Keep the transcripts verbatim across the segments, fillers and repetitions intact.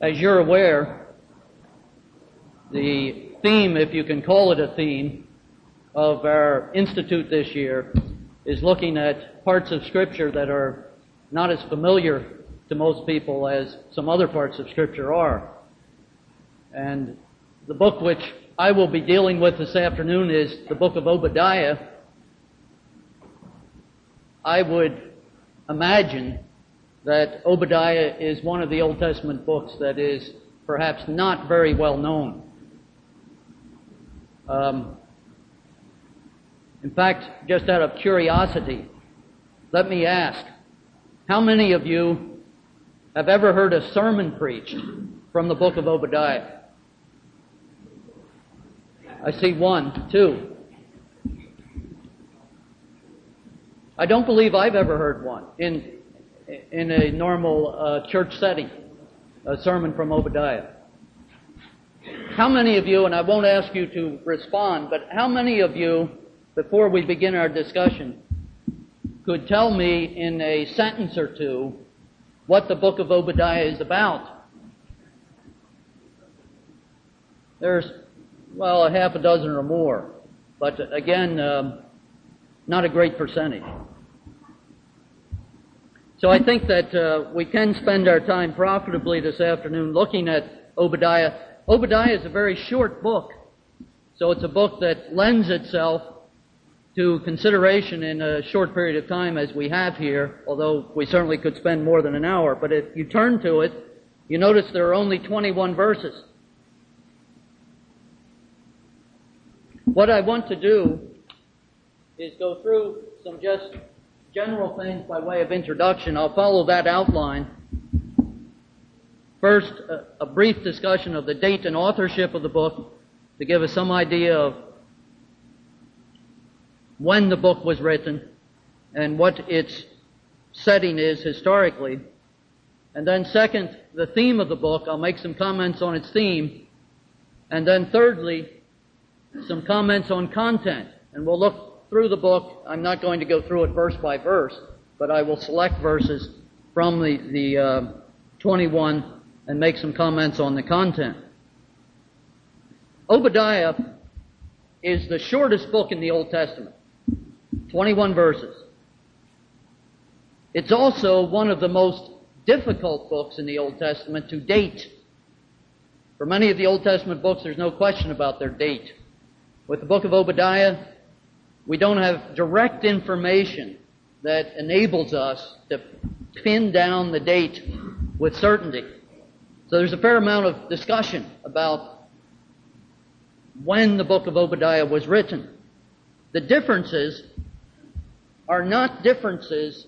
As you're aware, the theme, if you can call it a theme, of our institute this year is looking at parts of Scripture that are not as familiar to most people as some other parts of Scripture are. And the book which I will be dealing with this afternoon is the book of Obadiah. I would imagine that Obadiah is one of the Old Testament books that is perhaps not very well known. Um, in fact, just out of curiosity, let me ask, how many of you have ever heard a sermon preached from the book of Obadiah? I see one, two. I don't believe I've ever heard one in in a normal uh, church setting, a sermon from Obadiah. How many of you, and I won't ask you to respond, but how many of you, before we begin our discussion, could tell me in a sentence or two what the book of Obadiah is about? There's, well, a half a dozen or more, but again, um, not a great percentage. So I think that uh, we can spend our time profitably this afternoon looking at Obadiah. Obadiah is a very short book, so it's a book that lends itself to consideration in a short period of time as we have here, although we certainly could spend more than an hour. But if you turn to it, you notice there are only twenty-one verses. What I want to do is go through some just general things by way of introduction. I'll follow that outline. First, a, a brief discussion of the date and authorship of the book to give us some idea of when the book was written and what its setting is historically. And then second, the theme of the book. I'll make some comments on its theme. And then thirdly, some comments on content. And we'll look through the book. I'm not going to go through it verse by verse, but I will select verses from the, the uh, twenty-one and make some comments on the content. Obadiah is the shortest book in the Old Testament, twenty-one verses. It's also one of the most difficult books in the Old Testament to date. For many of the Old Testament books, there's no question about their date. With the book of Obadiah, we don't have direct information that enables us to pin down the date with certainty. So there's a fair amount of discussion about when the book of Obadiah was written. The differences are not differences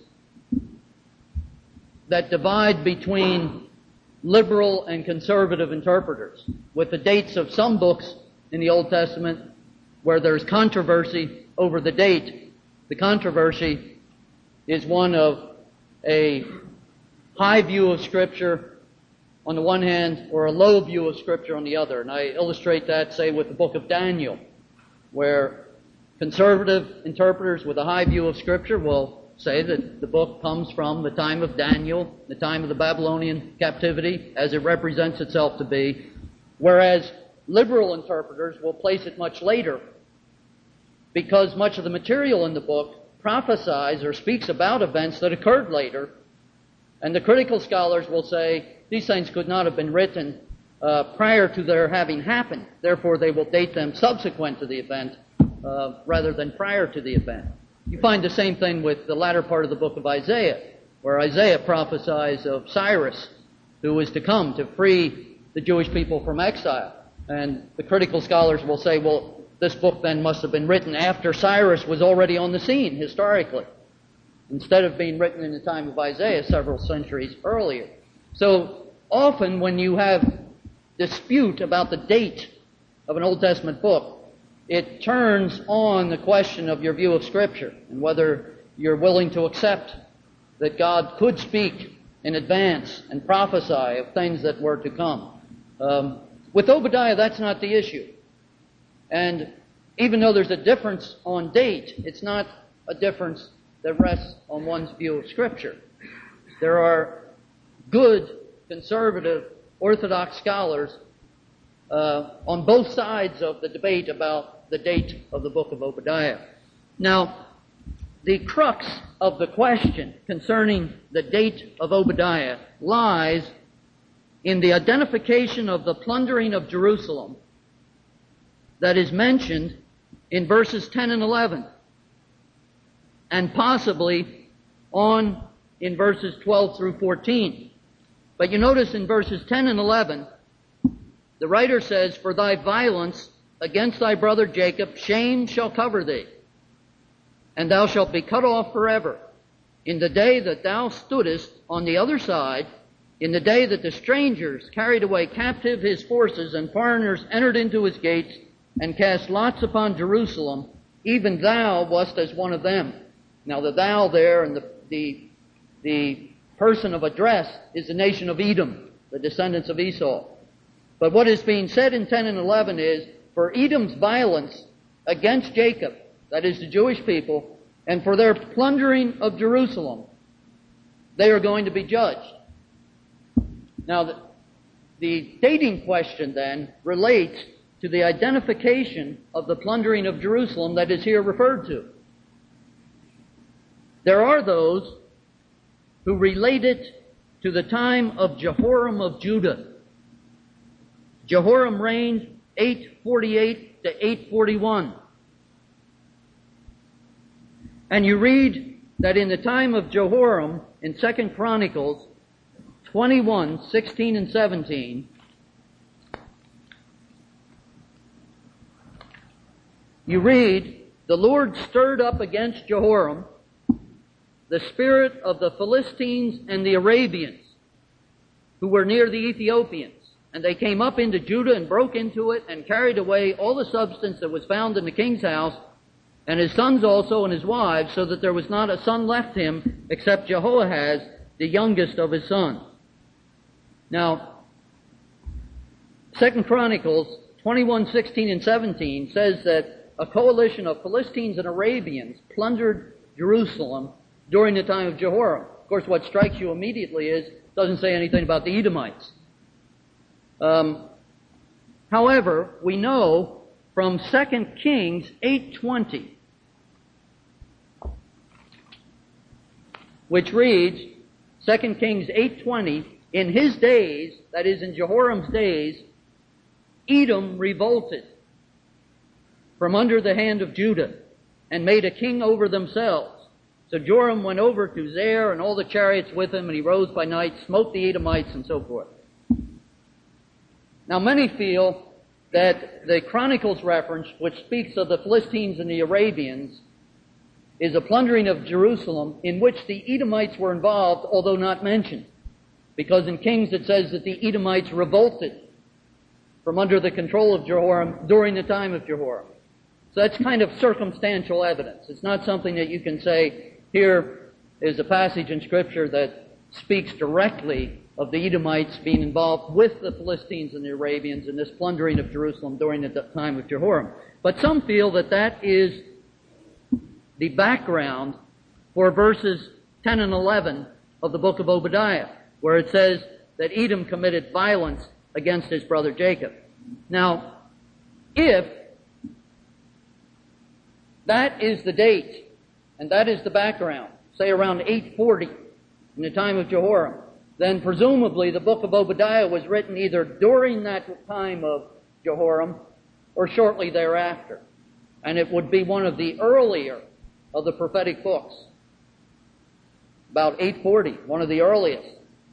that divide between liberal and conservative interpreters, with the dates of some books in the Old Testament where there's controversy over the date. The controversy is one of a high view of Scripture on the one hand, or a low view of Scripture on the other. And I illustrate that, say, with the book of Daniel, where conservative interpreters with a high view of Scripture will say that the book comes from the time of Daniel, the time of the Babylonian captivity, as it represents itself to be, whereas liberal interpreters will place it much later, because much of the material in the book prophesies or speaks about events that occurred later. And the critical scholars will say these things could not have been written uh, prior to their having happened. Therefore, they will date them subsequent to the event uh, rather than prior to the event. You find the same thing with the latter part of the book of Isaiah, where Isaiah prophesies of Cyrus, who is to come to free the Jewish people from exile. And the critical scholars will say, well, this book then must have been written after Cyrus was already on the scene historically, instead of being written in the time of Isaiah several centuries earlier. So often when you have dispute about the date of an Old Testament book, it turns on the question of your view of Scripture and whether you're willing to accept that God could speak in advance and prophesy of things that were to come. Um, with Obadiah, that's not the issue. And even though there's a difference on date, it's not a difference that rests on one's view of Scripture. There are good, conservative Orthodox scholars uh, on both sides of the debate about the date of the book of Obadiah. Now, the crux of the question concerning the date of Obadiah lies in the identification of the plundering of Jerusalem that is mentioned in verses ten and eleven, and possibly on in verses twelve through fourteen. But you notice in verses ten and eleven, the writer says, "For thy violence against thy brother Jacob, shame shall cover thee, and thou shalt be cut off forever. In the day that thou stoodest on the other side, in the day that the strangers carried away captive his forces, and foreigners entered into his gates, and cast lots upon Jerusalem, even thou wast as one of them." Now the thou there and the, the, the person of address is the nation of Edom, the descendants of Esau. But what is being said in ten and eleven is, for Edom's violence against Jacob, that is the Jewish people, and for their plundering of Jerusalem, they are going to be judged. Now the, the dating question then relates to the identification of the plundering of Jerusalem that is here referred to. There are those who relate it to the time of Jehoram of Judah. Jehoram reigned eight forty-eight to eight forty-one. And you read that in the time of Jehoram, in Second Chronicles twenty-one, sixteen and seventeen, you read, "The Lord stirred up against Jehoram the spirit of the Philistines and the Arabians, who were near the Ethiopians. And they came up into Judah and broke into it and carried away all the substance that was found in the king's house, and his sons also and his wives, so that there was not a son left him except Jehoahaz, the youngest of his sons." Now, Second Chronicles twenty-one, sixteen and seventeen says that a coalition of Philistines and Arabians plundered Jerusalem during the time of Jehoram. Of course, what strikes you immediately is, it doesn't say anything about the Edomites. Um, however, we know from Second Kings eight twenty, which reads, Second Kings eight twenty, "In his days," that is in Jehoram's days, "Edom revolted from under the hand of Judah, and made a king over themselves. So Joram went over to Zair and all the chariots with him, and he rose by night, smote the Edomites," and so forth. Now many feel that the Chronicles reference, which speaks of the Philistines and the Arabians, is a plundering of Jerusalem in which the Edomites were involved, although not mentioned. Because in Kings it says that the Edomites revolted from under the control of Jehoram during the time of Jehoram. So that's kind of circumstantial evidence. It's not something that you can say, here is a passage in Scripture that speaks directly of the Edomites being involved with the Philistines and the Arabians in this plundering of Jerusalem during the time of Jehoram. But some feel that that is the background for verses ten and eleven of the book of Obadiah, where it says that Edom committed violence against his brother Jacob. Now, if that is the date, and that is the background, say around eight forty in the time of Jehoram, then presumably the book of Obadiah was written either during that time of Jehoram or shortly thereafter. And it would be one of the earlier of the prophetic books. About eight forty, one of the earliest.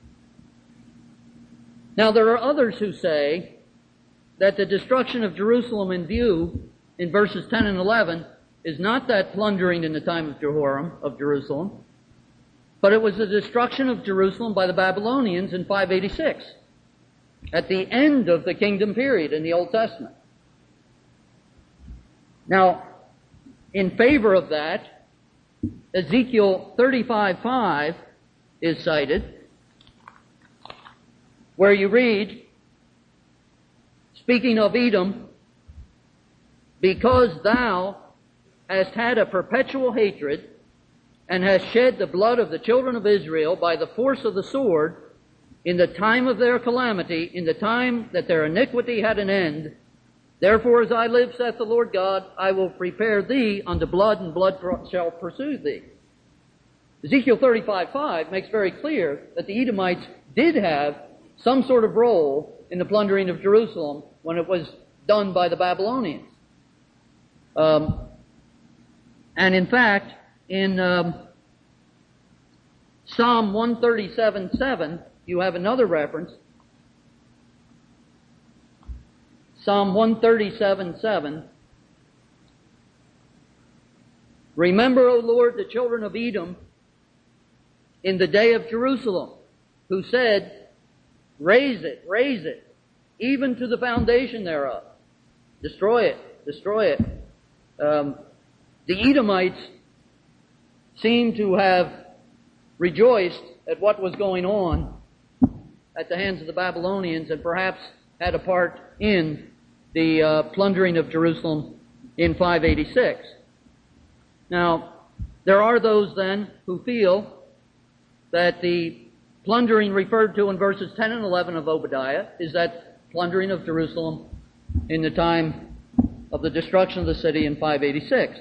Now there are others who say that the destruction of Jerusalem in view in verses ten and eleven is not that plundering in the time of Jehoram of Jerusalem, but it was the destruction of Jerusalem by the Babylonians in five eighty-six, at the end of the kingdom period in the Old Testament. Now, in favor of that, Ezekiel thirty-five five is cited, where you read, speaking of Edom, "Because thou hast had a perpetual hatred, and hast shed the blood of the children of Israel by the force of the sword, in the time of their calamity, in the time that their iniquity had an end. Therefore, as I live, saith the Lord God, I will prepare thee unto blood, and blood shall pursue thee. Ezekiel thirty-five five makes very clear that the Edomites did have some sort of role in the plundering of Jerusalem when it was done by the Babylonians. Um, and in fact, in um, Psalm one thirty-seven seven, you have another reference. Psalm one thirty-seven seven. Remember, O Lord, the children of Edom in the day of Jerusalem, who said, raise it, raise it, even to the foundation thereof. Destroy it, destroy it. Um, the Edomites seem to have rejoiced at what was going on at the hands of the Babylonians, and perhaps had a part in the uh, plundering of Jerusalem in five eighty-six. Now, there are those then who feel that the plundering referred to in verses ten and eleven of Obadiah is that plundering of Jerusalem in the time of the destruction of the city in five eighty-six.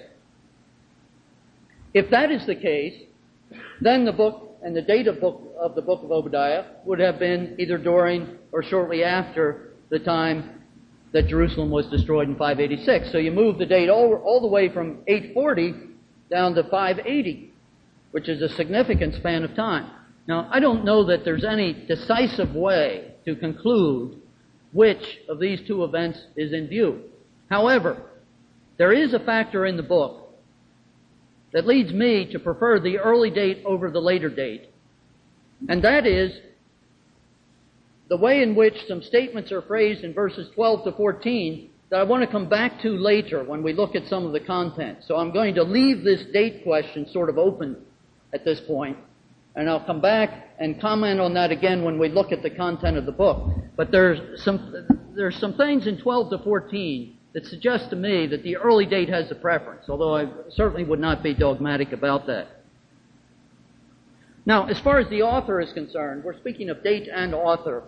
If that is the case, then the book and the date of, book, of the book of Obadiah would have been either during or shortly after the time that Jerusalem was destroyed in five eighty-six. So you move the date all, all the way from eight forty down to five eighty, which is a significant span of time. Now, I don't know that there's any decisive way to conclude which of these two events is in view. However, there is a factor in the book that leads me to prefer the early date over the later date, and that is the way in which some statements are phrased in verses twelve to fourteen that I want to come back to later when we look at some of the content. So I'm going to leave this date question sort of open at this point, and I'll come back and comment on that again when we look at the content of the book. But there's some, there's some things in twelve to fourteen that suggest to me that the early date has a preference, although I certainly would not be dogmatic about that. Now, as far as the author is concerned, we're speaking of date and author.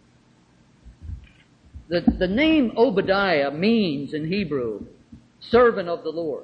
The, the name Obadiah means in Hebrew, servant of the Lord.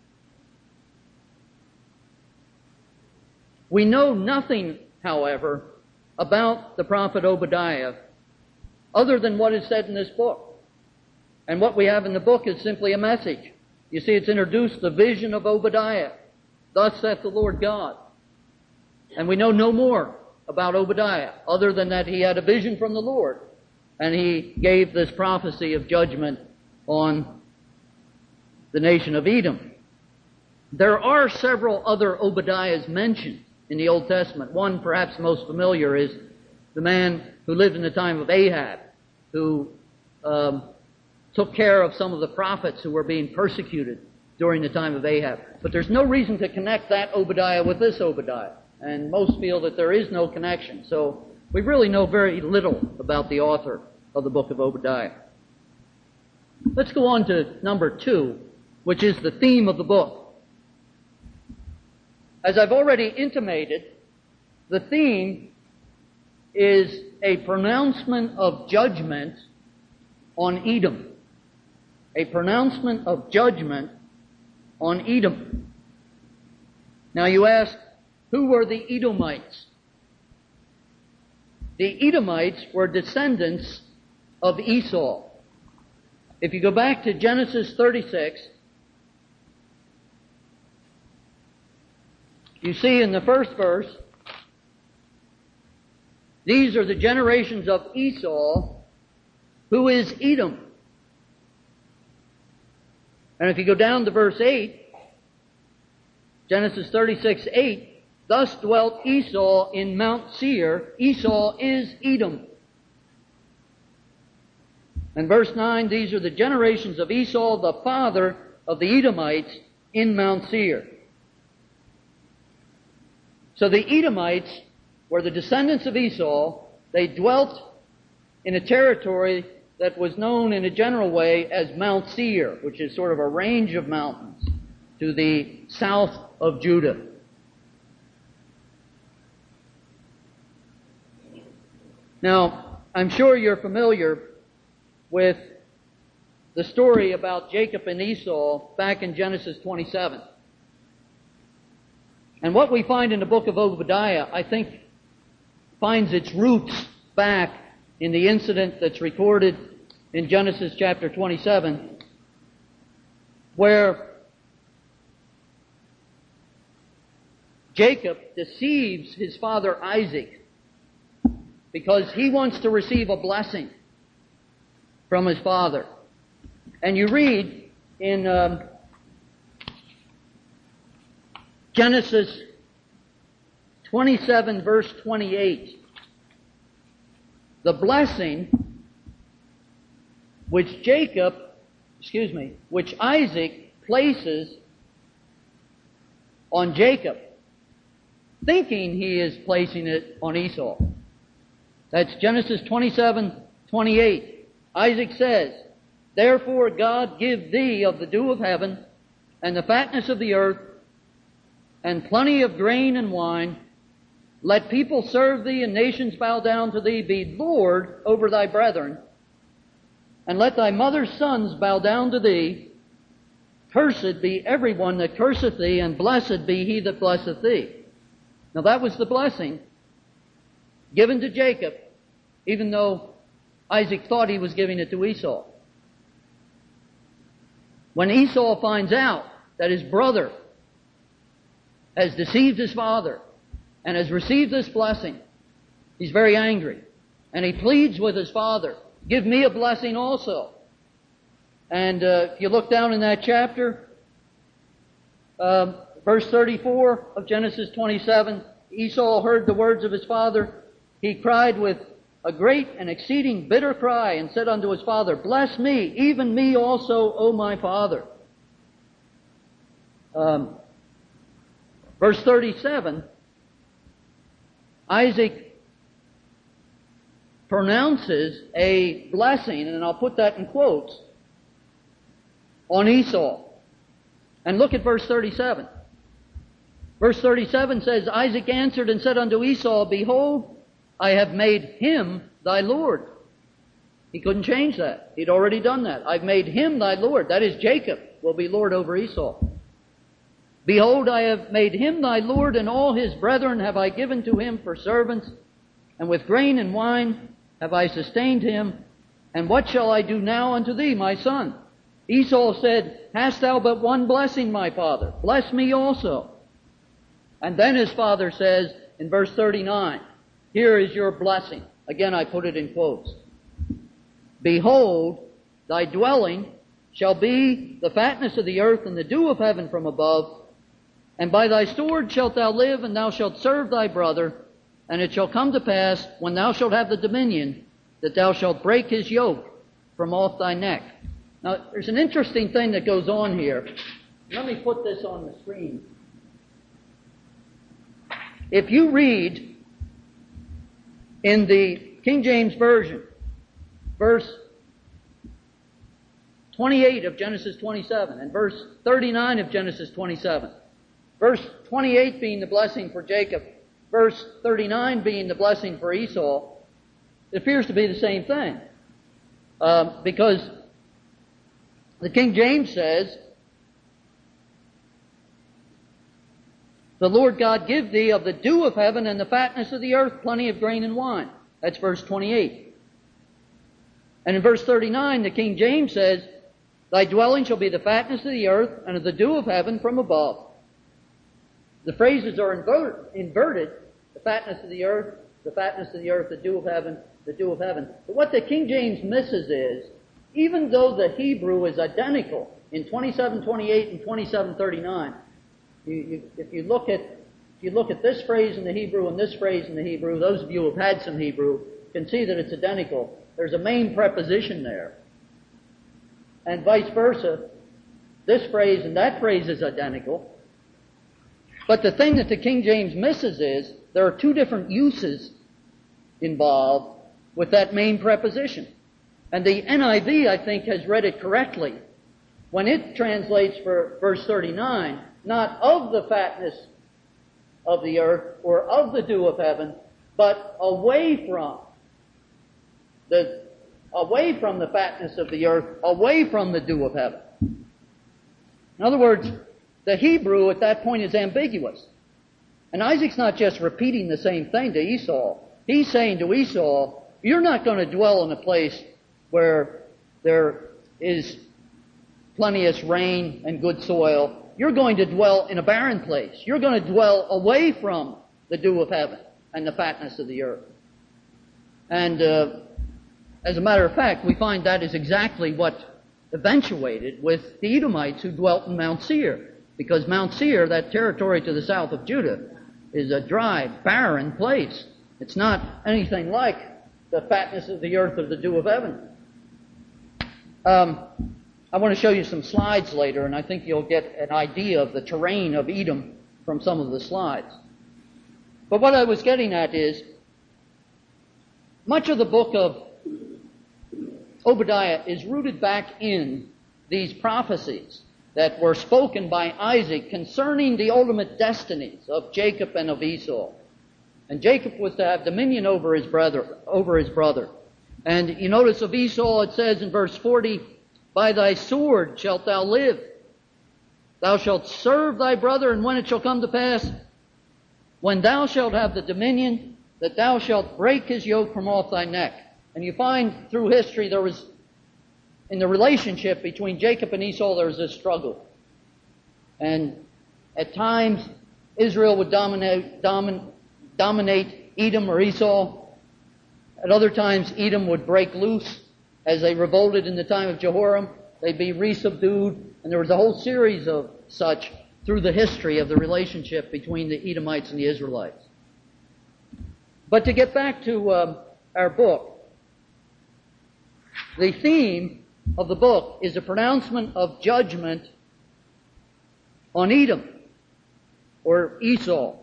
We know nothing, however, about the prophet Obadiah other than what is said in this book. And what we have in the book is simply a message. You see, it's introduced the vision of Obadiah. Thus saith the Lord God. And we know no more about Obadiah other than that he had a vision from the Lord. And he gave this prophecy of judgment on the nation of Edom. There are several other Obadiahs mentioned in the Old Testament. One, perhaps most familiar, is the man who lived in the time of Ahab, who um, took care of some of the prophets who were being persecuted during the time of Ahab. But there's no reason to connect that Obadiah with this Obadiah. And most feel that there is no connection. So we really know very little about the author of the book of Obadiah. Let's go on to number two, which is the theme of the book. As I've already intimated, the theme is a pronouncement of judgment on Edom. A pronouncement of judgment on Edom. Now you ask, who were the Edomites? The Edomites were descendants of Esau. If you go back to Genesis thirty-six, you see in the first verse, these are the generations of Esau, who is Edom. And if you go down to verse eight, Genesis thirty-six eight, thus dwelt Esau in Mount Seir. Esau is Edom. And verse nine, these are the generations of Esau, the father of the Edomites, in Mount Seir. So the Edomites were the descendants of Esau. They dwelt in a territory that was known in a general way as Mount Seir, which is sort of a range of mountains to the south of Judah. Now, I'm sure you're familiar with the story about Jacob and Esau back in Genesis twenty-seven. And what we find in the book of Obadiah, I think, finds its roots back in the incident that's recorded in Genesis chapter twenty-seven, where Jacob deceives his father Isaac because he wants to receive a blessing from his father. And you read in um, Genesis twenty-seven, verse twenty-eight, the blessing which Jacob, excuse me, which Isaac places on Jacob, thinking he is placing it on Esau. That's Genesis twenty-seven, twenty-eight. Isaac says, "Therefore God give thee of the dew of heaven, and the fatness of the earth, and plenty of grain and wine. Let people serve thee, and nations bow down to thee. Be Lord over thy brethren, and let thy mother's sons bow down to thee. Cursed be every one that curseth thee, and blessed be he that blesseth thee." Now that was the blessing given to Jacob, even though Isaac thought he was giving it to Esau. When Esau finds out that his brother has deceived his father and has received this blessing, he's very angry. And he pleads with his father, "Give me a blessing also." And uh, if you look down in that chapter, um, verse thirty-four of Genesis twenty-seven, Esau heard the words of his father. He cried with a great and exceeding bitter cry, and said unto his father, "Bless me, even me also, O my father." Um, verse thirty-seven, Isaac pronounces a blessing, and I'll put that in quotes, on Esau. And look at verse thirty-seven. Verse thirty-seven says, "Isaac answered and said unto Esau, Behold, I have made him thy Lord." He couldn't change that. He'd already done that. "I've made him thy Lord." That is, Jacob will be Lord over Esau. "Behold, I have made him thy Lord, and all his brethren have I given to him for servants, and with grain and wine have I sustained him. And what shall I do now unto thee, my son?" Esau said, "Hast thou but one blessing, my father? Bless me also." And then his father says in verse thirty-nine, "Here is your blessing." Again, I put it in quotes. "Behold, thy dwelling shall be the fatness of the earth and the dew of heaven from above. And by thy sword shalt thou live, and thou shalt serve thy brother. And it shall come to pass, when thou shalt have the dominion, that thou shalt break his yoke from off thy neck." Now, there's an interesting thing that goes on here. Let me put this on the screen. If you read in the King James Version, verse twenty-eight of Genesis twenty-seven, and verse thirty-nine of Genesis twenty-seven, verse twenty-eight being the blessing for Jacob, verse thirty-nine being the blessing for Esau, it appears to be the same thing. Um, because the King James says, "The Lord God give thee of the dew of heaven and the fatness of the earth plenty of grain and wine." That's verse twenty-eight. And in verse thirty-nine, the King James says, "Thy dwelling shall be the fatness of the earth and of the dew of heaven from above." The phrases are invert, inverted. The fatness of the earth, the fatness of the earth, the dew of heaven, the dew of heaven. But what the King James misses is, even though the Hebrew is identical in twenty-seven twenty-eight and twenty-seven thirty-nine, you, you, if you look at if you look at this phrase in the Hebrew and this phrase in the Hebrew, those of you who have had some Hebrew can see that it's identical. There's a main preposition there. And vice versa, this phrase and that phrase is identical. But the thing that the King James misses is there are two different uses involved with that main preposition. And the N I V, I think, has read it correctly when it translates for verse thirty-nine, not of the fatness of the earth or of the dew of heaven, but away from the, away from the fatness of the earth, away from the dew of heaven. In other words, the Hebrew at that point is ambiguous. And Isaac's not just repeating the same thing to Esau. He's saying to Esau, you're not going to dwell in a place where there is plenteous rain and good soil. You're going to dwell in a barren place. You're going to dwell away from the dew of heaven and the fatness of the earth. And uh, as a matter of fact, we find that is exactly what eventuated with the Edomites who dwelt in Mount Seir. Because Mount Seir, that territory to the south of Judah, is a dry, barren place. It's not anything like the fatness of the earth or the dew of heaven. Um, I want to show you some slides later, and I think you'll get an idea of the terrain of Edom from some of the slides. But what I was getting at is, much of the book of Obadiah is rooted back in these prophecies that were spoken by Isaac concerning the ultimate destinies of Jacob and of Esau. And Jacob was to have dominion over his brother, over his brother. And you notice of Esau it says in verse forty, by thy sword shalt thou live. Thou shalt serve thy brother, and when it shall come to pass, when thou shalt have the dominion, that thou shalt break his yoke from off thy neck. And you find through history there was, in the relationship between Jacob and Esau, there was a struggle. And at times, Israel would dominate, domin, dominate Edom or Esau. At other times, Edom would break loose. As they revolted in the time of Jehoram, they'd be resubdued. And there was a whole series of such through the history of the relationship between the Edomites and the Israelites. But to get back to um, our book, the theme of the book is a pronouncement of judgment on Edom, or Esau.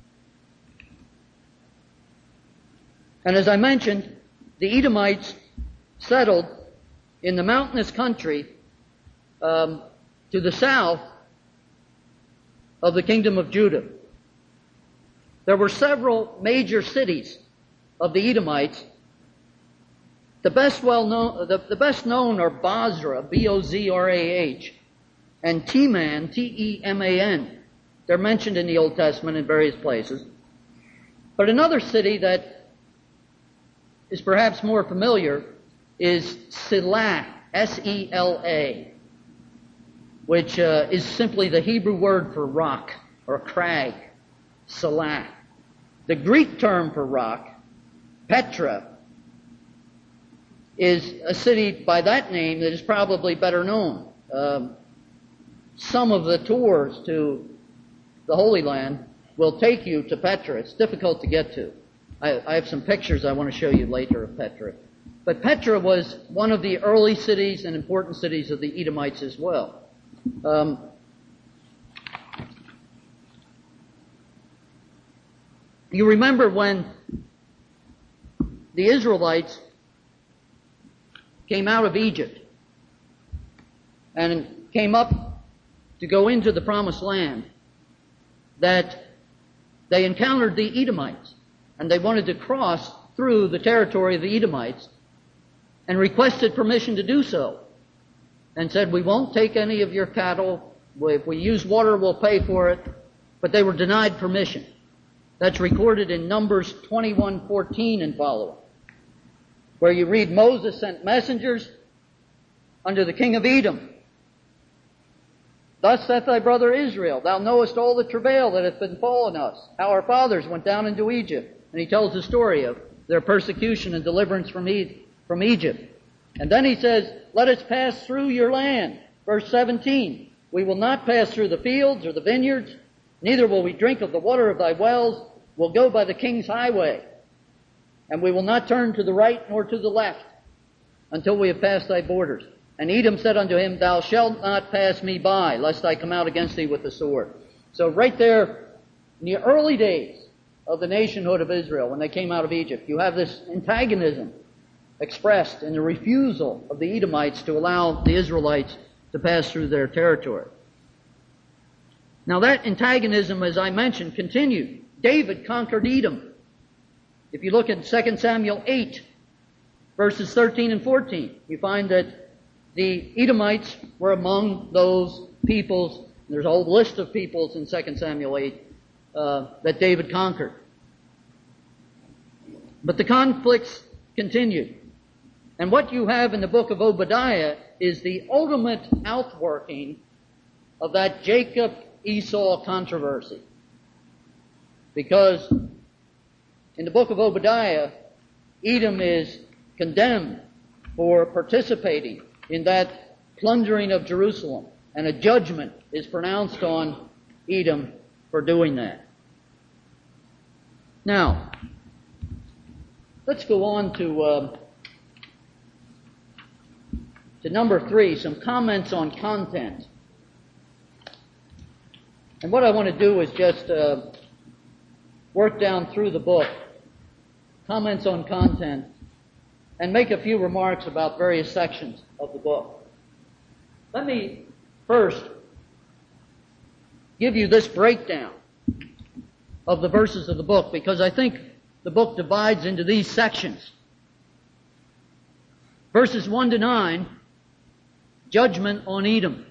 And as I mentioned, the Edomites settled in the mountainous country um, to the south of the kingdom of Judah. There were several major cities of the Edomites. The best well known, the, the best known are Bozrah, B O Z R A H, and Teman, T E M A N. They're mentioned in the Old Testament in various places. But another city that is perhaps more familiar is Selah, S E L A, which uh, is simply the Hebrew word for rock or crag, Selah. The Greek term for rock, Petra, is a city by that name that is probably better known. Um, some of the tours to the Holy Land will take you to Petra. It's difficult to get to. I, I have some pictures I want to show you later of Petra. But Petra was one of the early cities and important cities of the Edomites as well. Um, you remember when the Israelites came out of Egypt and came up to go into the Promised Land, that they encountered the Edomites, and they wanted to cross through the territory of the Edomites and requested permission to do so, and said, we won't take any of your cattle. If we use water, we'll pay for it. But they were denied permission. That's recorded in Numbers twenty-one fourteen and following, where you read, Moses sent messengers unto the king of Edom. Thus saith thy brother Israel, thou knowest all the travail that hath befallen us, how our fathers went down into Egypt. And he tells the story of their persecution and deliverance from Egypt. From Egypt. And then he says, let us pass through your land. Verse seventeen, we will not pass through the fields or the vineyards, neither will we drink of the water of thy wells. We'll go by the king's highway. And we will not turn to the right nor to the left until we have passed thy borders. And Edom said unto him, thou shalt not pass me by, lest I come out against thee with the sword. So right there, in the early days of the nationhood of Israel, when they came out of Egypt, you have this antagonism expressed in the refusal of the Edomites to allow the Israelites to pass through their territory. Now that antagonism, as I mentioned, continued. David conquered Edom. If you look at Second Samuel eight, verses thirteen and fourteen, you find that the Edomites were among those peoples. There's a whole list of peoples in Second Samuel eight uh, that David conquered. But the conflicts continued. And what you have in the book of Obadiah is the ultimate outworking of that Jacob-Esau controversy. Because in the book of Obadiah, Edom is condemned for participating in that plundering of Jerusalem, and a judgment is pronounced on Edom for doing that. Now, let's go on to uh, to number three, some comments on content. And what I want to do is just uh, work down through the book, comments on content, and make a few remarks about various sections of the book. Let me first give you this breakdown of the verses of the book, because I think the book divides into these sections. Verses one to nine, judgment on Edom.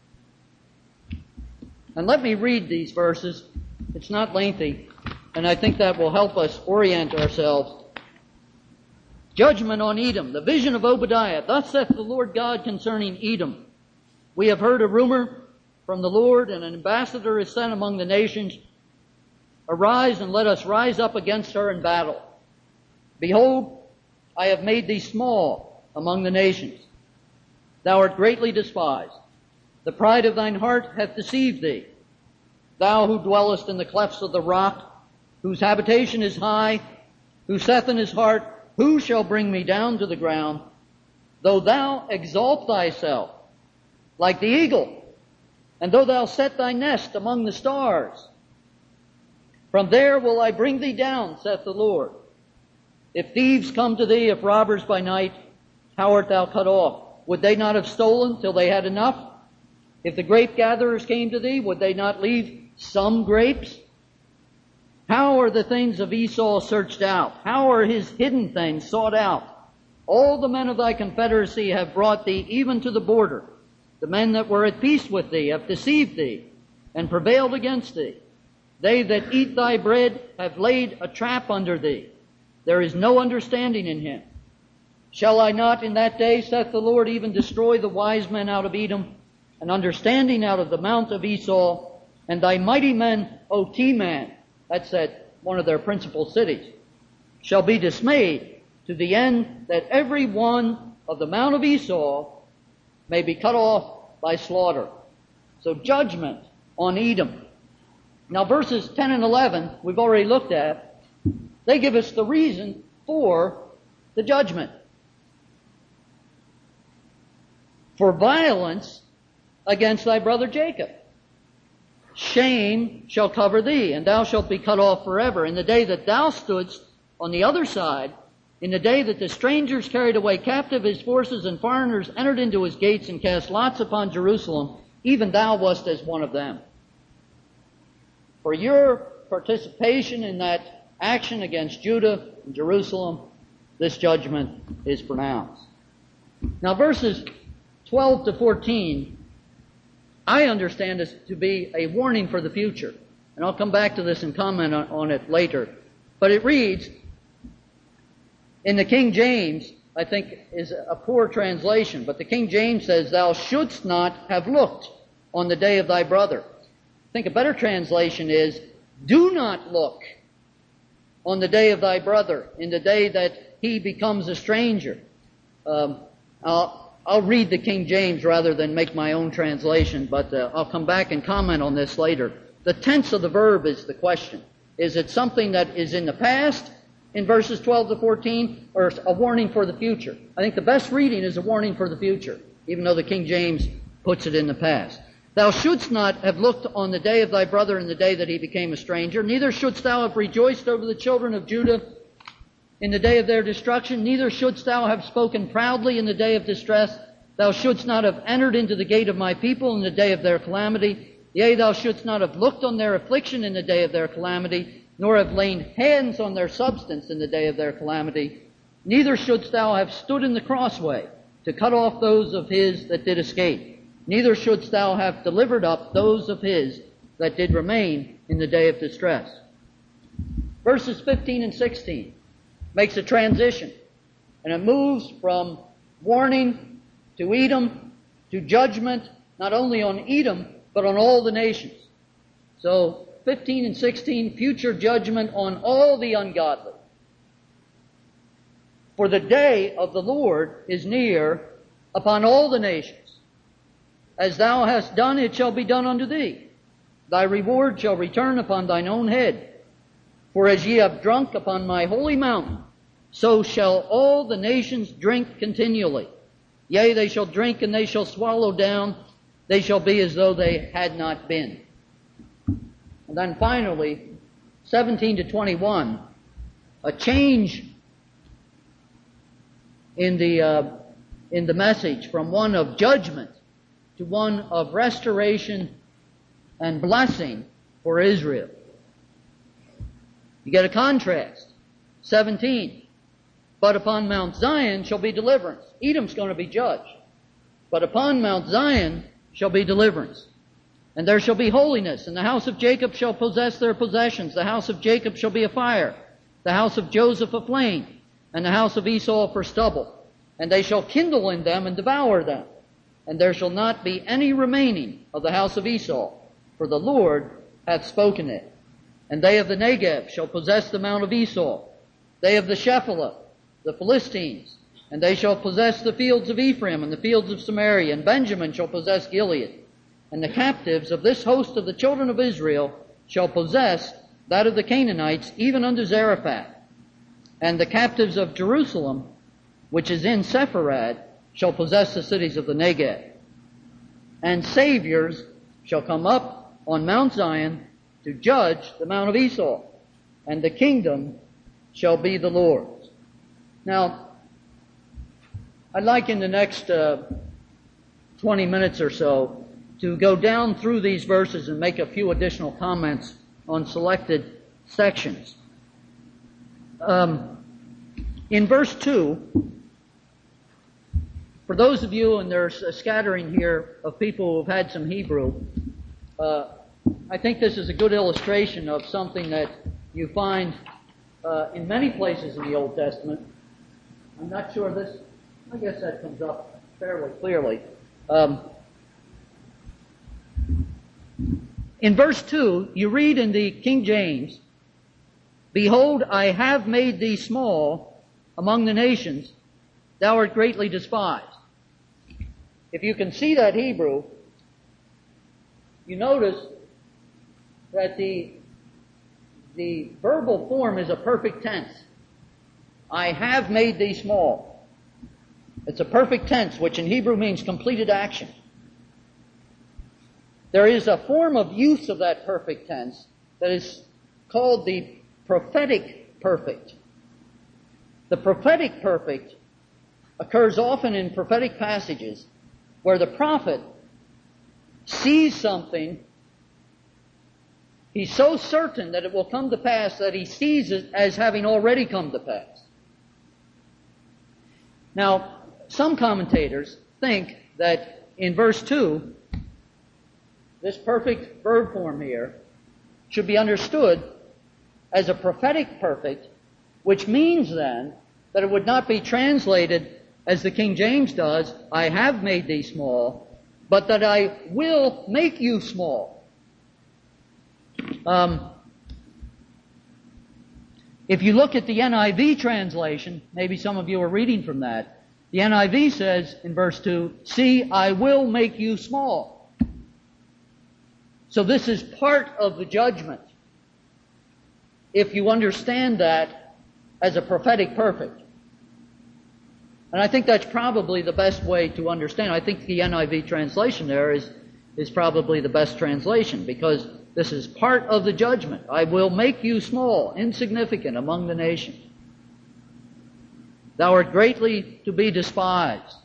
And let me read these verses. It's not lengthy, and I think that will help us orient ourselves. Judgment on Edom, the vision of Obadiah. Thus saith the Lord God concerning Edom. We have heard a rumor from the Lord, and an ambassador is sent among the nations. Arise, and let us rise up against her in battle. Behold, I have made thee small among the nations. Thou art greatly despised. The pride of thine heart hath deceived thee. Thou who dwellest in the clefts of the rock, whose habitation is high, who saith in his heart, who shall bring me down to the ground? Though thou exalt thyself like the eagle, and though thou set thy nest among the stars, from there will I bring thee down, saith the Lord. If thieves come to thee, if robbers by night, how art thou cut off? Would they not have stolen till they had enough? If the grape gatherers came to thee, would they not leave some grapes? How are the things of Esau searched out? How are his hidden things sought out? All the men of thy confederacy have brought thee even to the border. The men that were at peace with thee have deceived thee and prevailed against thee. They that eat thy bread have laid a trap under thee. There is no understanding in him. Shall I not in that day, saith the Lord, even destroy the wise men out of Edom, and understanding out of the mount of Esau, and thy mighty men, O Teman, that's at one of their principal cities, shall be dismayed, to the end that every one of the mount of Esau may be cut off by slaughter. So judgment on Edom. Now verses ten and eleven, we've already looked at. They give us the reason for the judgment. For violence against thy brother Jacob. Shame shall cover thee, and thou shalt be cut off forever. In the day that thou stoodst on the other side, in the day that the strangers carried away captive his forces, and foreigners entered into his gates and cast lots upon Jerusalem, even thou wast as one of them. For your participation in that action against Judah and Jerusalem, this judgment is pronounced. Now verses twelve to fourteen, I understand this to be a warning for the future. And I'll come back to this and comment on, on it later. But it reads, in the King James, I think is a poor translation, but the King James says, thou shouldst not have looked on the day of thy brother. I think a better translation is, do not look on the day of thy brother, in the day that he becomes a stranger. Um, I'll, I'll read the King James rather than make my own translation, but uh, I'll come back and comment on this later. The tense of the verb is the question. Is it something that is in the past in verses twelve to fourteen, or a warning for the future? I think the best reading is a warning for the future, even though the King James puts it in the past. Thou shouldst not have looked on the day of thy brother in the day that he became a stranger, neither shouldst thou have rejoiced over the children of Judah in the day of their destruction, neither shouldst thou have spoken proudly in the day of distress. Thou shouldst not have entered into the gate of my people in the day of their calamity. Yea, thou shouldst not have looked on their affliction in the day of their calamity, nor have laid hands on their substance in the day of their calamity. Neither shouldst thou have stood in the crossway to cut off those of his that did escape. Neither shouldst thou have delivered up those of his that did remain in the day of distress. Verses fifteen and sixteen makes a transition, and it moves from warning to Edom to judgment, not only on Edom, but on all the nations. So, fifteen and sixteen, future judgment on all the ungodly. For the day of the Lord is near upon all the nations. As thou hast done, it shall be done unto thee. Thy reward shall return upon thine own head. For as ye have drunk upon my holy mountain, so shall all the nations drink continually. Yea, they shall drink and they shall swallow down. They shall be as though they had not been. And then finally, seventeen to twenty-one, a change in the uh, in the message from one of judgment to one of restoration and blessing for Israel. You get a contrast. seventeen. But upon Mount Zion shall be deliverance. Edom's going to be judged. But upon Mount Zion shall be deliverance. And there shall be holiness. And the house of Jacob shall possess their possessions. The house of Jacob shall be a fire. The house of Joseph a flame. And the house of Esau for stubble. And they shall kindle in them and devour them. And there shall not be any remaining of the house of Esau. For the Lord hath spoken it. And they of the Negev shall possess the mount of Esau. They of the Shephelah, the Philistines, and they shall possess the fields of Ephraim and the fields of Samaria, and Benjamin shall possess Gilead. And the captives of this host of the children of Israel shall possess that of the Canaanites, even unto Zarephath. And the captives of Jerusalem, which is in Sepharad, shall possess the cities of the Negev. And saviors shall come up on Mount Zion to judge the mount of Esau, and the kingdom shall be the Lord's. Now, I'd like in the next uh, twenty minutes or so to go down through these verses and make a few additional comments on selected sections. Um, in verse two, for those of you, and there's a scattering here of people who have had some Hebrew, uh, I think this is a good illustration of something that you find uh, in many places in the Old Testament. I'm not sure this, I guess that comes up fairly clearly. Um, in verse two, you read in the King James, Behold, I have made thee small among the nations, thou art greatly despised. If you can see that Hebrew, you notice that the, the verbal form is a perfect tense. I have made thee small. It's a perfect tense, which in Hebrew means completed action. There is a form of use of that perfect tense that is called the prophetic perfect. The prophetic perfect occurs often in prophetic passages where the prophet sees something. He's so certain that it will come to pass that he sees it as having already come to pass. Now, some commentators think that in verse two, this perfect verb form here should be understood as a prophetic perfect, which means then that it would not be translated as the King James does, I have made thee small, but that I will make you small. Um, if you look at the N I V translation, maybe some of you are reading from that, the N I V says in verse two, See, I will make you small. So this is part of the judgment, if you understand that as a prophetic perfect. And I think that's probably the best way to understand. I think the N I V translation there is, is probably the best translation, because this is part of the judgment. I will make you small, insignificant among the nations. Thou art greatly to be despised.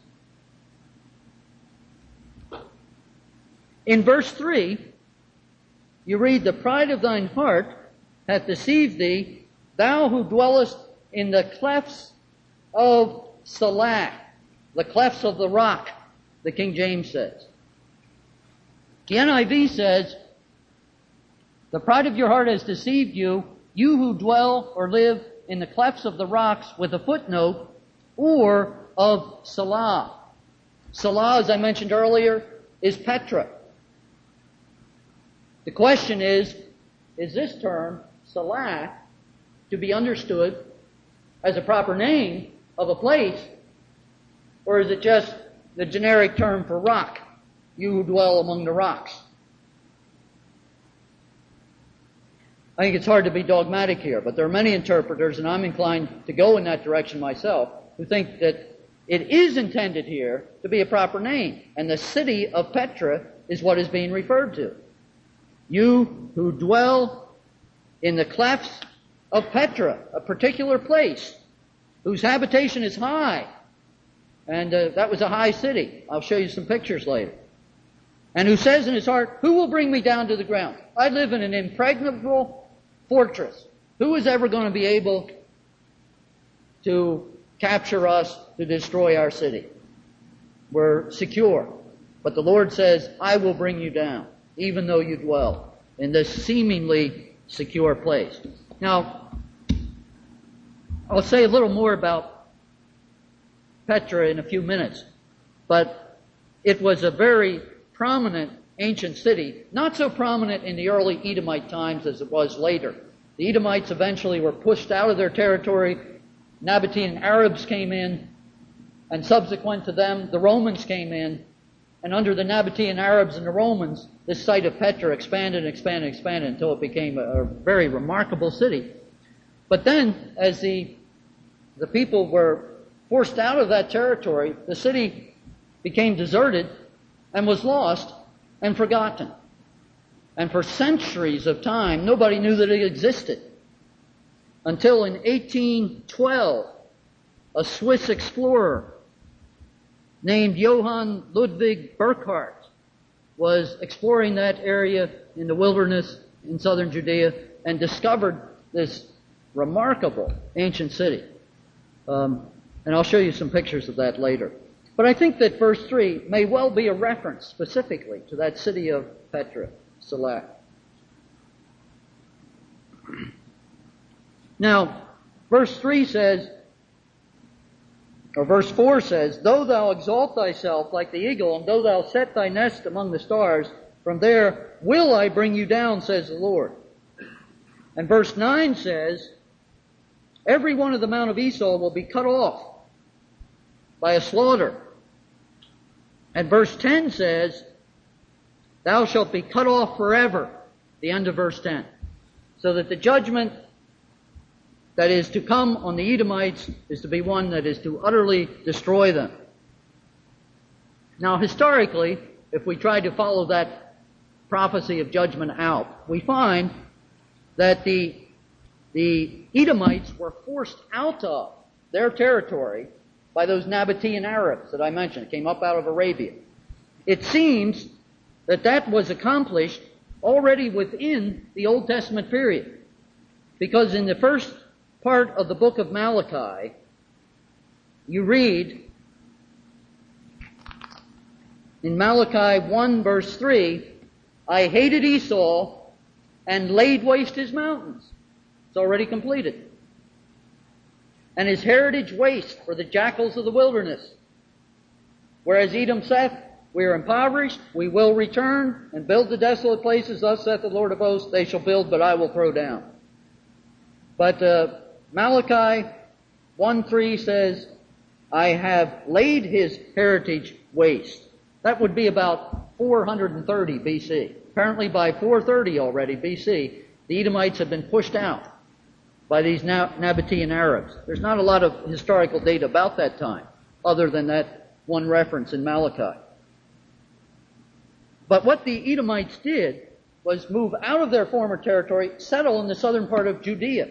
In verse three, you read, The pride of thine heart hath deceived thee, thou who dwellest in the clefts of Salah, the clefts of the rock, the King James says. The N I V says, the pride of your heart has deceived you, you who dwell or live in the clefts of the rocks, with a footnote, or of Salah. Salah, as I mentioned earlier, is Petra. The question is, is this term, Salah, to be understood as a proper name of a place, or is it just the generic term for rock, you who dwell among the rocks? I think it's hard to be dogmatic here, but there are many interpreters, and I'm inclined to go in that direction myself, who think that it is intended here to be a proper name, and the city of Petra is what is being referred to. You who dwell in the clefts of Petra, a particular place whose habitation is high, and uh, that was a high city. I'll show you some pictures later. And who says in his heart, who will bring me down to the ground? I live in an impregnable fortress. Who is ever going to be able to capture us, to destroy our city? We're secure. But the Lord says, I will bring you down, even though you dwell in this seemingly secure place. Now, I'll say a little more about Petra in a few minutes, but it was a very prominent ancient city, not so prominent in the early Edomite times as it was later. The Edomites eventually were pushed out of their territory. Nabatean Arabs came in, and subsequent to them, the Romans came in, and under the Nabatean Arabs and the Romans, this site of Petra expanded and expanded and expanded until it became a, a very remarkable city. But then, as the, the people were forced out of that territory, the city became deserted and was lost and forgotten. And for centuries of time, nobody knew that it existed. Until in eighteen twelve, a Swiss explorer named Johann Ludwig Burckhardt was exploring that area in the wilderness in southern Judea and discovered this remarkable ancient city. Um, and I'll show you some pictures of that later. But I think that verse three may well be a reference specifically to that city of Petra, Salah. Now, verse three says, or verse four says, though thou exalt thyself like the eagle, and though thou set thy nest among the stars, from there will I bring you down, says the Lord. And verse nine says, every one of the mount of Esau will be cut off by a slaughter. And verse ten says, thou shalt be cut off forever, the end of verse ten. So that the judgment that is to come on the Edomites is to be one that is to utterly destroy them. Now, historically, if we try to follow that prophecy of judgment out, we find that the, the Edomites were forced out of their territory by those Nabatean Arabs that I mentioned, came up out of Arabia. It seems that that was accomplished already within the Old Testament period, because in the first part of the book of Malachi, you read in Malachi one verse three, I hated Esau and laid waste his mountains. It's already completed. And his heritage waste for the jackals of the wilderness. Whereas Edom saith, we are impoverished, we will return and build the desolate places, thus saith the Lord of hosts, they shall build, but I will throw down. But uh, Malachi one three says, I have laid his heritage waste. That would be about four hundred thirty B C. Apparently by four thirty already B C, the Edomites have been pushed out by these Nabatean Arabs. There's not a lot of historical data about that time, other than that one reference in Malachi. But what the Edomites did was move out of their former territory, settle in the southern part of Judea,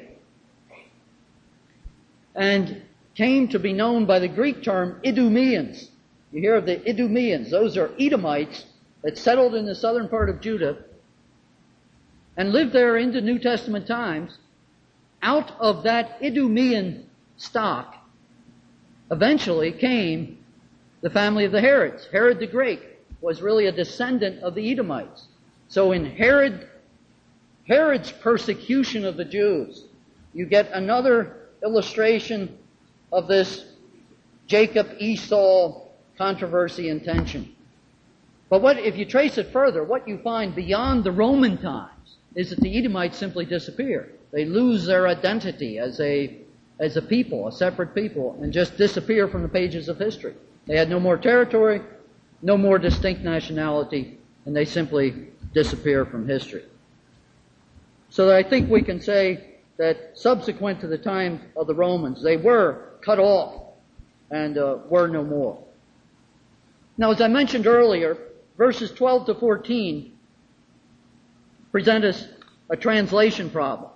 and came to be known by the Greek term Idumeans. You hear of the Idumeans. Those are Edomites that settled in the southern part of Judah and lived there into New Testament times. Out of that Idumean stock eventually came the family of the Herods. Herod the Great was really a descendant of the Edomites. So in Herod, Herod's persecution of the Jews, you get another illustration of this Jacob-Esau controversy and tension. But what, if you trace it further, what you find beyond the Roman times is that the Edomites simply disappear. They lose their identity as a, as a people, a separate people, and just disappear from the pages of history. They had no more territory, no more distinct nationality, and they simply disappear from history. So I think we can say that subsequent to the time of the Romans, they were cut off and uh, were no more. Now, as I mentioned earlier, verses twelve to fourteen present us a translation problem.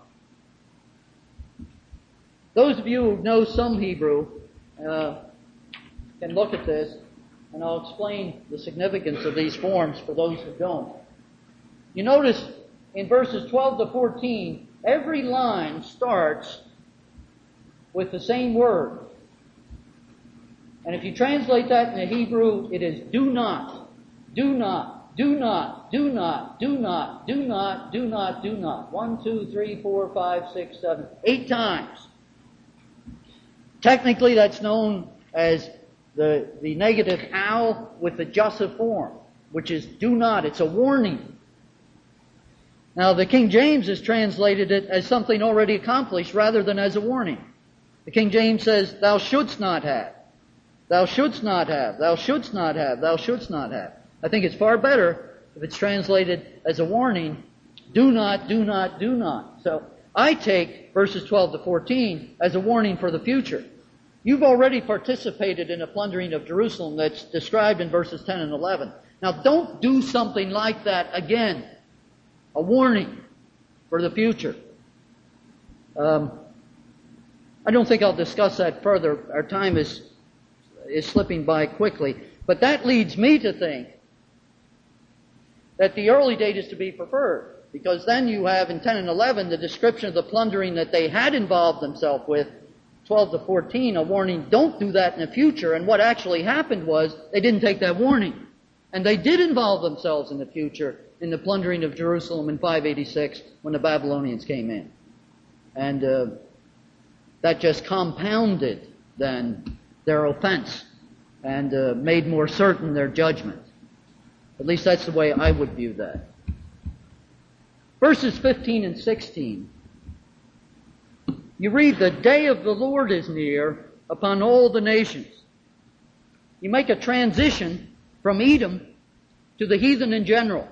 Those of you who know some Hebrew uh, can look at this, and I'll explain the significance of these forms for those who don't. You notice in verses twelve to fourteen, every line starts with the same word. And if you translate that in the Hebrew, it is do not, do not, do not, do not, do not, do not, do not, do not. One, two, three, four, five, six, seven, eight times. Technically, that's known as the, the negative al with the jussive form, which is do not. It's a warning. Now, the King James has translated it as something already accomplished rather than as a warning. The King James says, thou shouldst not have. Thou shouldst not have. Thou shouldst not have. Thou shouldst not have. I think it's far better if it's translated as a warning. Do not, do not, do not. So I take verses twelve to fourteen as a warning for the future. You've already participated in a plundering of Jerusalem that's described in verses ten and eleven. Now don't do something like that again. A warning for the future. Um, I don't think I'll discuss that further. Our time is is slipping by quickly. But that leads me to think that the early date is to be preferred, because then you have in ten and eleven the description of the plundering that they had involved themselves with. twelve to fourteen, a warning, don't do that in the future. And what actually happened was they didn't take that warning. And they did involve themselves in the future in the plundering of Jerusalem in five eighty-six when the Babylonians came in. And uh, that just compounded then their offense and uh, made more certain their judgment. At least that's the way I would view that. Verses fifteen and sixteen. You read, the day of the Lord is near upon all the nations. You make a transition from Edom to the heathen in general.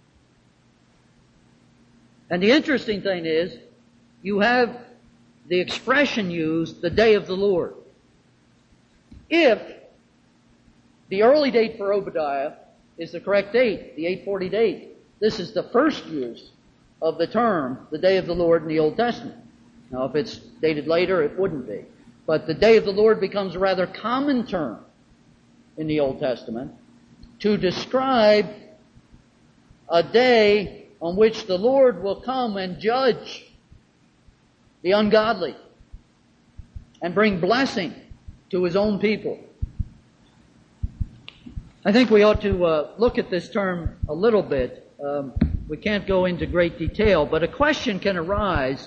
And the interesting thing is, you have the expression used, the day of the Lord. If the early date for Obadiah is the correct date, the eight forty date, this is the first use of the term, the day of the Lord in the Old Testament. Now, if it's dated later, it wouldn't be. But the day of the Lord becomes a rather common term in the Old Testament to describe a day on which the Lord will come and judge the ungodly and bring blessing to His own people. I think we ought to uh, look at this term a little bit. Um, we can't go into great detail, but a question can arise.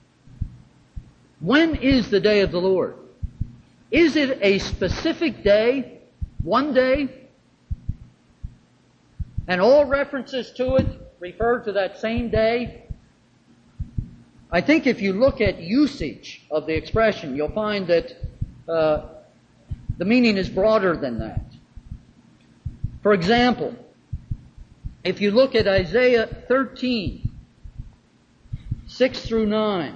When is the day of the Lord? Is it a specific day, one day, and all references to it refer to that same day? I think if you look at usage of the expression, you'll find that uh, the meaning is broader than that. For example, if you look at Isaiah thirteen, six through nine,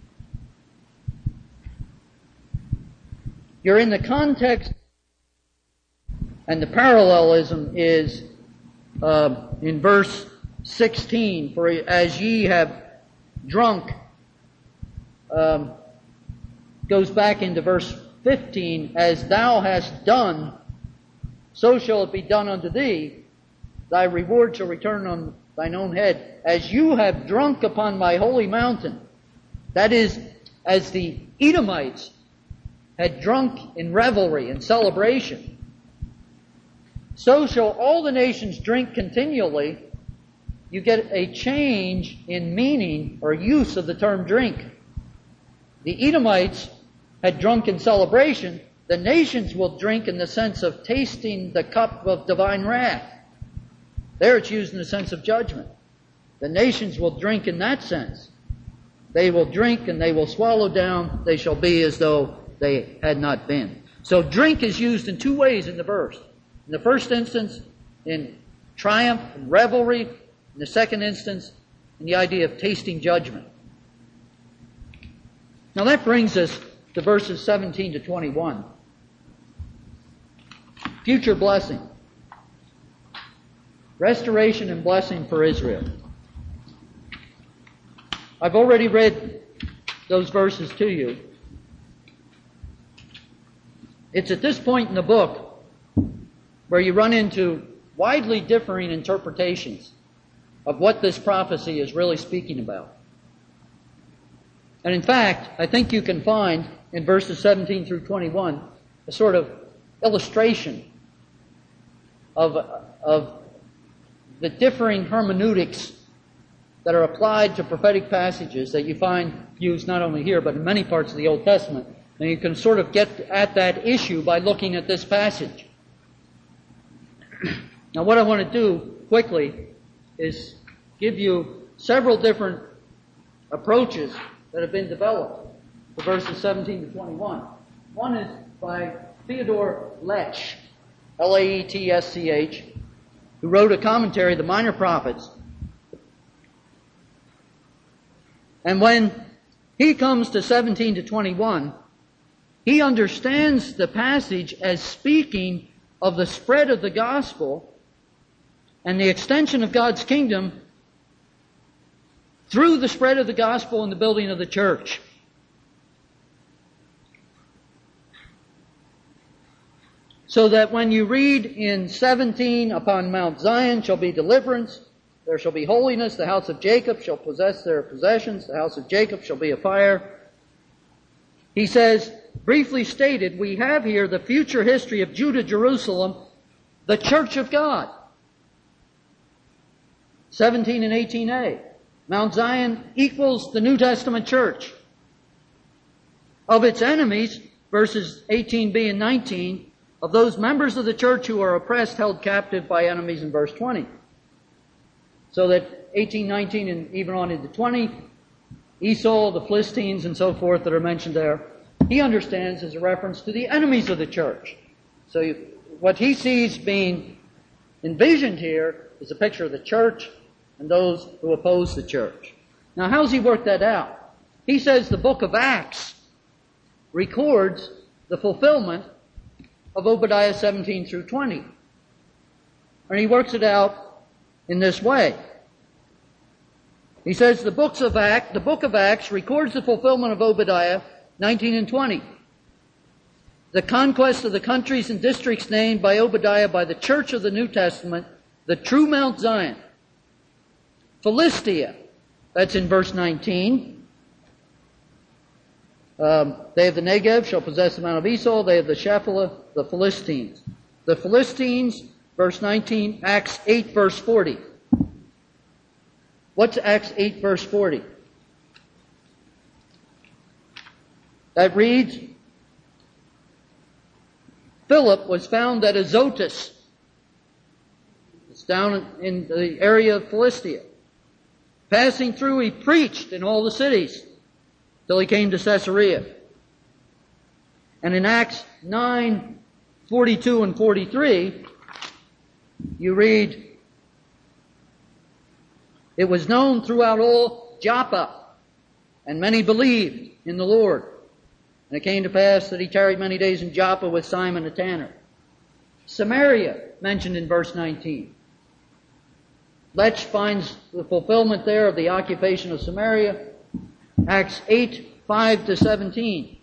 you're in the context, and the parallelism is uh, in verse sixteen, for as ye have drunk, um, goes back into verse fifteen, as thou hast done, so shall it be done unto thee. Thy reward shall return on thine own head. As you have drunk upon my holy mountain. That is, as the Edomites had drunk in revelry and celebration, so shall all the nations drink continually. You get a change in meaning or use of the term drink. The Edomites had drunk in celebration. The nations will drink in the sense of tasting the cup of divine wrath. There it's used in the sense of judgment. The nations will drink in that sense. They will drink and they will swallow down. They shall be as though they had not been. So drink is used in two ways in the verse. In the first instance, in triumph and revelry. In the second instance, in the idea of tasting judgment. Now that brings us to verses seventeen to twenty-one. Future blessing. Restoration and blessing for Israel. I've already read those verses to you. It's at this point in the book where you run into widely differing interpretations of what this prophecy is really speaking about. And in fact, I think you can find in verses seventeen through twenty-one a sort of illustration of, of the differing hermeneutics that are applied to prophetic passages that you find used not only here but in many parts of the Old Testament. And you can sort of get at that issue by looking at this passage. Now what I want to do quickly is give you several different approaches that have been developed for verses seventeen to twenty-one. One is by Theodore Letsch, L A E T S C H, who wrote a commentary, The Minor Prophets. And when he comes to seventeen to twenty-one, he understands the passage as speaking of the spread of the gospel and the extension of God's kingdom through the spread of the gospel and the building of the church. So that when you read in seventeen, upon Mount Zion shall be deliverance, there shall be holiness, the house of Jacob shall possess their possessions, the house of Jacob shall be a fire. He says, briefly stated, we have here the future history of Judah, Jerusalem, the church of God. seventeen and eighteen a. Mount Zion equals the New Testament church. Of its enemies, verses eighteen b and nineteen, of those members of the church who are oppressed, held captive by enemies in verse twenty. So that eighteen, nineteen, and even on into twenty, Esau, the Philistines, and so forth that are mentioned there, he understands as a reference to the enemies of the church. So you, what he sees being envisioned here is a picture of the church and those who oppose the church. Now, how's he worked that out? He says the book of Acts records the fulfillment of Obadiah seventeen through twenty. And he works it out in this way. He says the books of Acts, the book of Acts records the fulfillment of Obadiah nineteen and twenty. The conquest of the countries and districts named by Obadiah by the church of the New Testament, the true Mount Zion. Philistia, that's in verse nineteen. Um, they of the Negev shall possess the Mount of Esau. They of the Shephelah, the Philistines. The Philistines, verse nineteen, Acts eight, verse forty. What's Acts eight, verse forty? That reads, Philip was found at Azotus. It's down in the area of Philistia. Passing through, he preached in all the cities till he came to Caesarea. And in Acts nine, forty-two and forty-three, you read, it was known throughout all Joppa, and many believed in the Lord. And it came to pass that he tarried many days in Joppa with Simon the tanner. Samaria, mentioned in verse nineteen. Letch finds the fulfillment there of the occupation of Samaria. Acts eight, five to seventeen.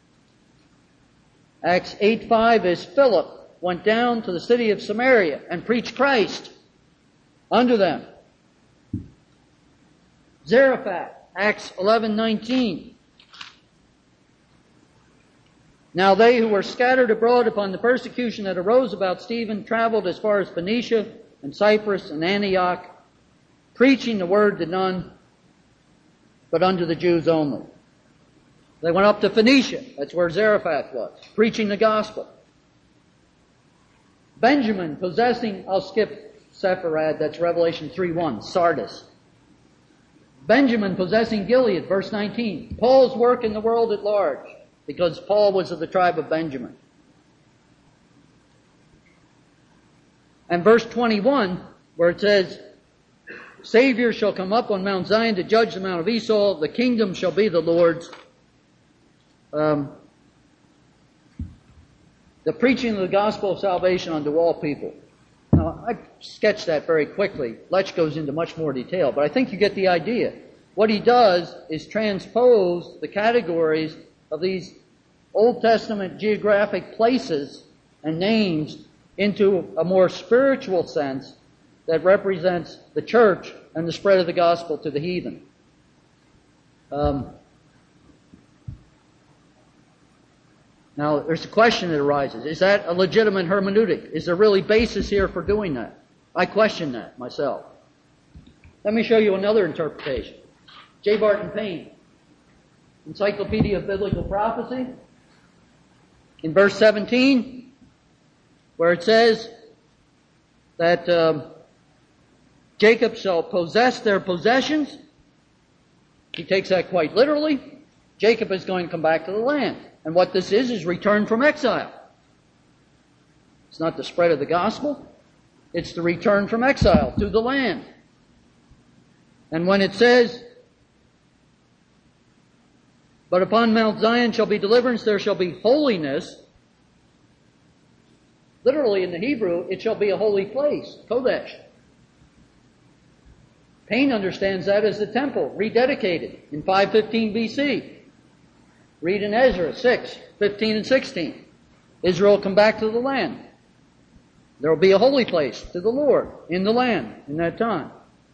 Acts eight, five is Philip went down to the city of Samaria and preached Christ unto them. Zarephath, Acts eleven, nineteen. Now they who were scattered abroad upon the persecution that arose about Stephen traveled as far as Phoenicia and Cyprus and Antioch, preaching the word to none, but unto the Jews only. They went up to Phoenicia, that's where Zarephath was, preaching the gospel. Benjamin possessing, I'll skip Sepharad, that's Revelation three one, Sardis. Benjamin possessing Gilead, verse nineteen. Paul's work in the world at large, because Paul was of the tribe of Benjamin. And verse twenty-one, where it says, Savior shall come up on Mount Zion to judge the Mount of Esau, the kingdom shall be the Lord's. Um, the preaching of the gospel of salvation unto all people. Now, I sketched that very quickly. Lech goes into much more detail, but I think you get the idea. What he does is transpose the categories of these Old Testament geographic places and names into a more spiritual sense that represents the church and the spread of the gospel to the heathen. Um, now, there's a question that arises. Is that a legitimate hermeneutic? Is there really basis here for doing that? I question that myself. Let me show you another interpretation. J. Barton Payne, Encyclopedia of Biblical Prophecy, in verse seventeen, where it says that um, Jacob shall possess their possessions. He takes that quite literally. Jacob is going to come back to the land. And what this is, is return from exile. It's not the spread of the gospel. It's the return from exile to the land. And when it says, but upon Mount Zion shall be deliverance, there shall be holiness. Literally in the Hebrew, it shall be a holy place, Kodesh. Payne understands that as the temple, rededicated in five fifteen B C. Read in Ezra six, fifteen and sixteen. Israel come back to the land. There will be a holy place to the Lord in the land in that time.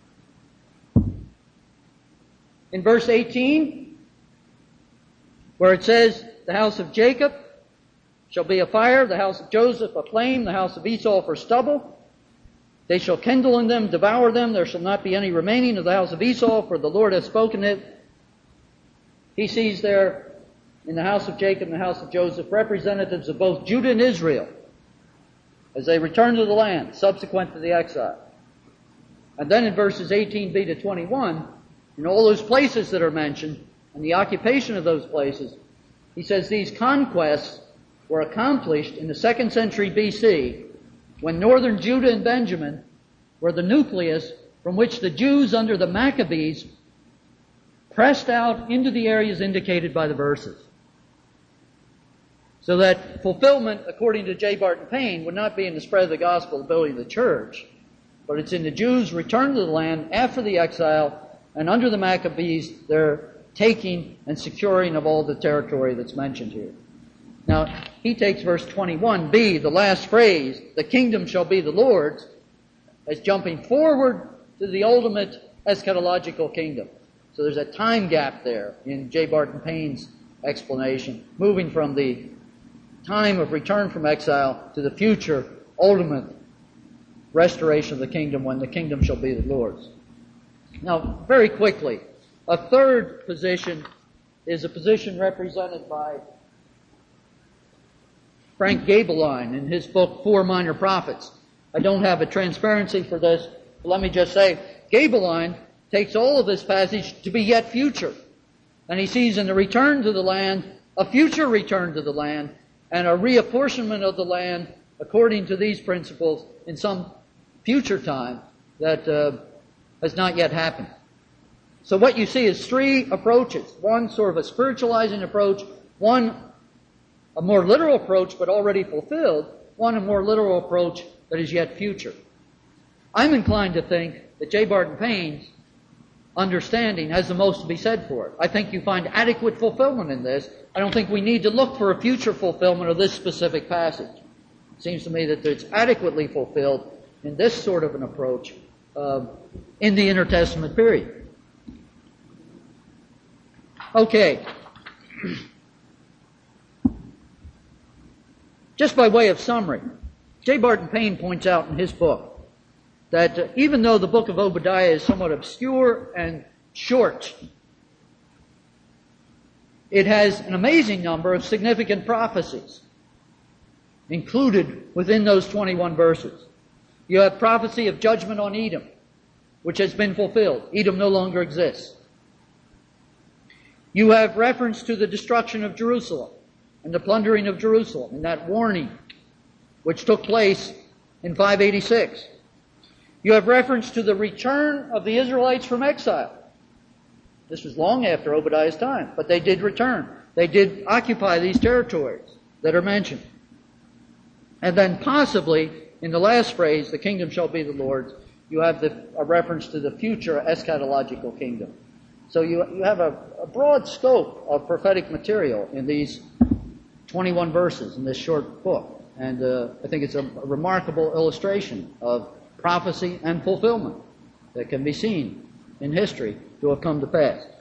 In verse eighteen, where it says, the house of Jacob shall be a fire, the house of Joseph a flame, the house of Esau for stubble. They shall kindle in them, devour them. There shall not be any remaining of the house of Esau, for the Lord has spoken it. He sees there in the house of Jacob and the house of Joseph representatives of both Judah and Israel as they return to the land subsequent to the exile. And then in verses eighteen b to twenty-one, in all those places that are mentioned and the occupation of those places, he says these conquests were accomplished in the second century B C when northern Judah and Benjamin were the nucleus from which the Jews under the Maccabees pressed out into the areas indicated by the verses. So that fulfillment, according to J. Barton Payne, would not be in the spread of the gospel, the building of the church, but it's in the Jews' return to the land after the exile, and under the Maccabees, their taking and securing of all the territory that's mentioned here. Now, he takes verse twenty-one b, the last phrase, the kingdom shall be the Lord's, as jumping forward to the ultimate eschatological kingdom. So there's a time gap there in J. Barton Payne's explanation, moving from the time of return from exile to the future ultimate restoration of the kingdom when the kingdom shall be the Lord's. Now, very quickly, a third position is a position represented by Frank Gabeline in his book, Four Minor Prophets. I don't have a transparency for this, but let me just say, Gabeline takes all of this passage to be yet future. And he sees in the return to the land, a future return to the land, and a reapportionment of the land according to these principles in some future time that uh, has not yet happened. So what you see is three approaches. One sort of a spiritualizing approach, one a more literal approach but already fulfilled, one a more literal approach that is yet future. I'm inclined to think that J. Barton Payne's understanding has the most to be said for it. I think you find adequate fulfillment in this. I don't think we need to look for a future fulfillment of this specific passage. It seems to me that it's adequately fulfilled in this sort of an approach uh, in the intertestament period. Okay. Just by way of summary, J. Barton Payne points out in his book that uh, even though the book of Obadiah is somewhat obscure and short, it has an amazing number of significant prophecies included within those twenty-one verses. You have prophecy of judgment on Edom, which has been fulfilled. Edom no longer exists. You have reference to the destruction of Jerusalem and the plundering of Jerusalem in that warning which took place in five eighty-six. You have reference to the return of the Israelites from exile. This was long after Obadiah's time, but they did return. They did occupy these territories that are mentioned. And then possibly, in the last phrase, the kingdom shall be the Lord's, you have the, a reference to the future eschatological kingdom. So you, you have a, a broad scope of prophetic material in these twenty-one verses in this short book. And uh, I think it's a, a remarkable illustration of prophecy and fulfillment that can be seen in history to have come to pass.